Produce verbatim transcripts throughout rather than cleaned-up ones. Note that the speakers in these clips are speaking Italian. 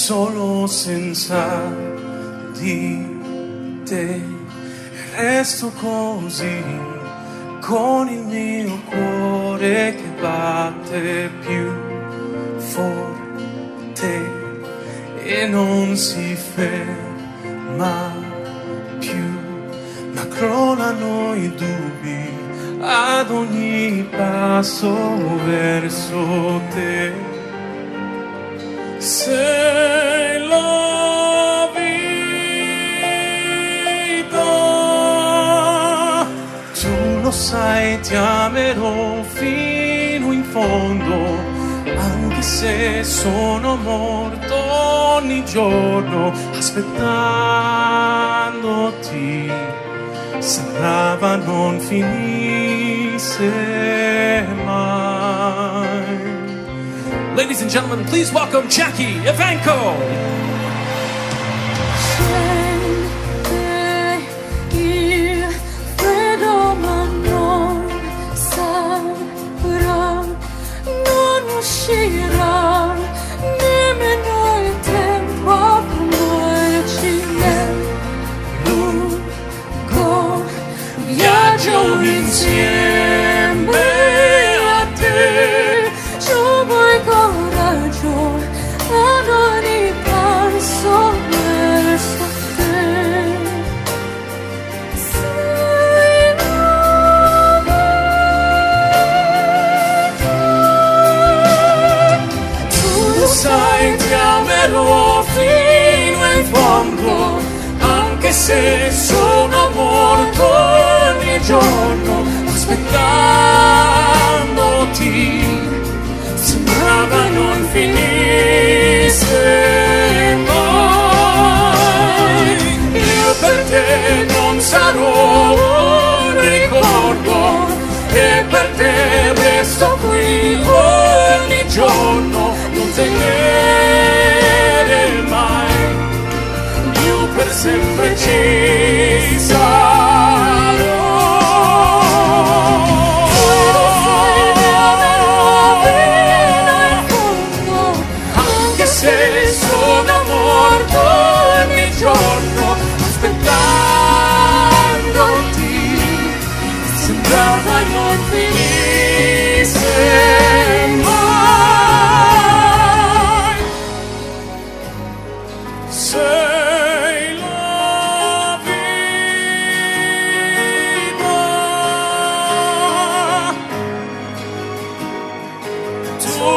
solo senza di te. Resto così con il mio cuore che batte più forte e non si ferma più, ma crollano i dubbi ad ogni passo verso te. Sei la vita, tu lo sai, ti amerò fino in fondo, anche se sono morto ogni giorno aspettandoti. Sembrava non finisse mai. Ladies and gentlemen, please welcome Jackie Evancho. Scende il freddo ma non saprà, non uscirà nemmeno il tempo a prenderci nel lungo viaggio insieme a te. Giù vuoi coraggio ad ogni passo verso te. Sei la vita, tu lo Sai, ti amerò fino in fondo, anche se sono morto ogni giorno aspettandoti. Sembrava non finisse mai. Io per te non sarò un ricordo e per te resto qui ogni giorno. Non temere mai, io per sempre ci sarò. Anche se sono morto ogni giorno aspettandoti, sembrava non finisse mai. Sei la vita, tu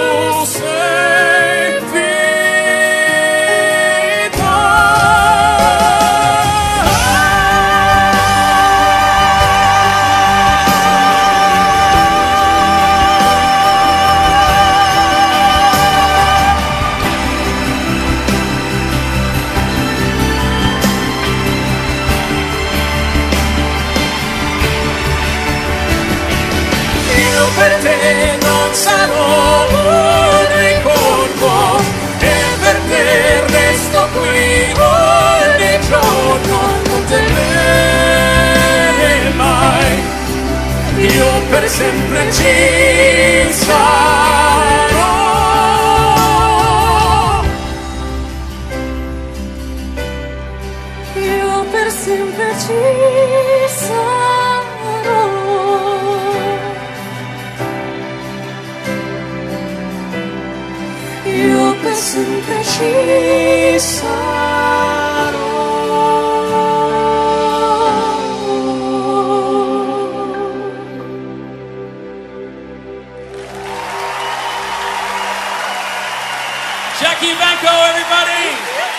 sei vita. Io per te non sarò un ricordo e per te resto qui ogni giorno. Non temere mai, io per sempre ci sarò. io per sempre ci sarò. Io per sempre ci sarò. Jackie Evancho, everybody!